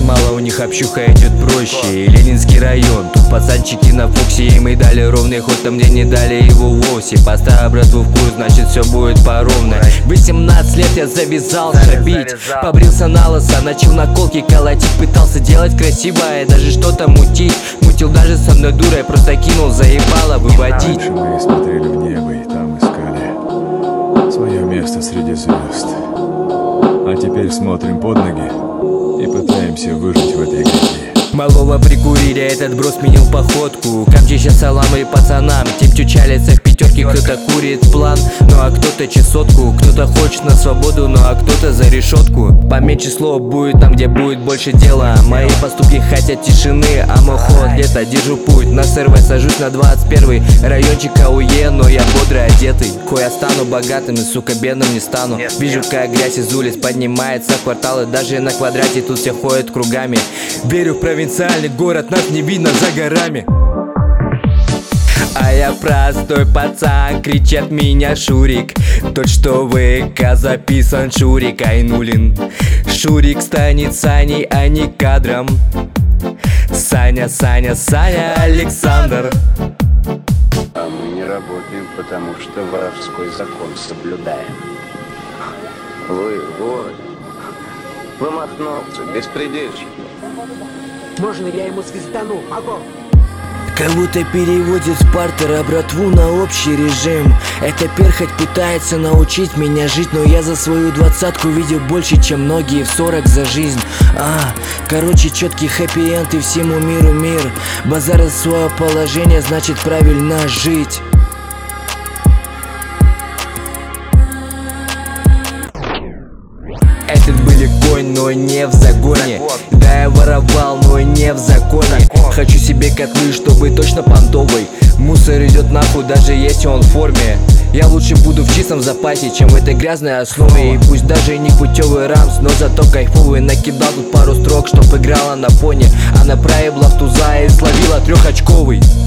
Мало у них общуха идет проще. Ленинский район, тут пацанчики на Фоксе. Им и дали ровный ход, там где не дали его вовсе. Поставь братву в курс, значит все будет по ровной. 18 лет я завязал бить. Побрился на лысо, начал наколки колотить. Пытался делать красивое, даже что-то мутить. Мутил даже со мной дурой, просто кинул, заебало выводить. Раньше мы смотрели в небо и там искали свое место среди звезд. А теперь смотрим под ноги и пытаемся выжить в этой грязи. Малого прикурили, этот брос сменил походку. Камчища саламы пацанам, тем чучалится в пятерке. Кто-то курит план, ну а кто-то чесотку. Кто-то хочет на свободу, ну а кто-то за решетку. Поменьше слов будет там, где будет больше дела. Мои поступки хотят тишины, а мой ход лето. Держу путь, на сервер сажусь на 21-й. Райончик АУЕ, но я бодрый одетый. Хуй я стану богатым и, сука, бедным не стану. Вижу, как грязь из улиц поднимается в кварталы. Даже на квадрате тут все ходят кругами. Верю в провинциальный город, нас не видно за горами. А я простой пацан, кричат меня Шурик. Тот, что в ВК записан Шурик Айнулин. Шурик станет Саней, а не кадром. Саня, Саня, Саня, Александр. А мы не работаем, потому что воровской закон соблюдаем. Вы воры, вы махновцы, беспредельщики. Можно я ему свистану? Огонь! Кого-то переводит с бартера братву на общий режим. Эта перхоть пытается научить меня жить, но я за свою 20-ку видел больше, чем многие в 40 за жизнь. Короче, четкий хэппи-энд и всему миру мир. Базар за свое положение, значит правильно жить. Этот были конь, но не в загоне. Да, я воровал, но не в законе. Хочу себе котлы, чтобы точно понтовый. Мусор идет нахуй, даже если он в форме. Я лучше буду в чистом запасе, чем в этой грязной основе. И пусть даже не путевый рамс, но зато кайфовый. Накидал тут пару строк, чтоб играла на фоне. Она проебла в туза и словила 3-очковый.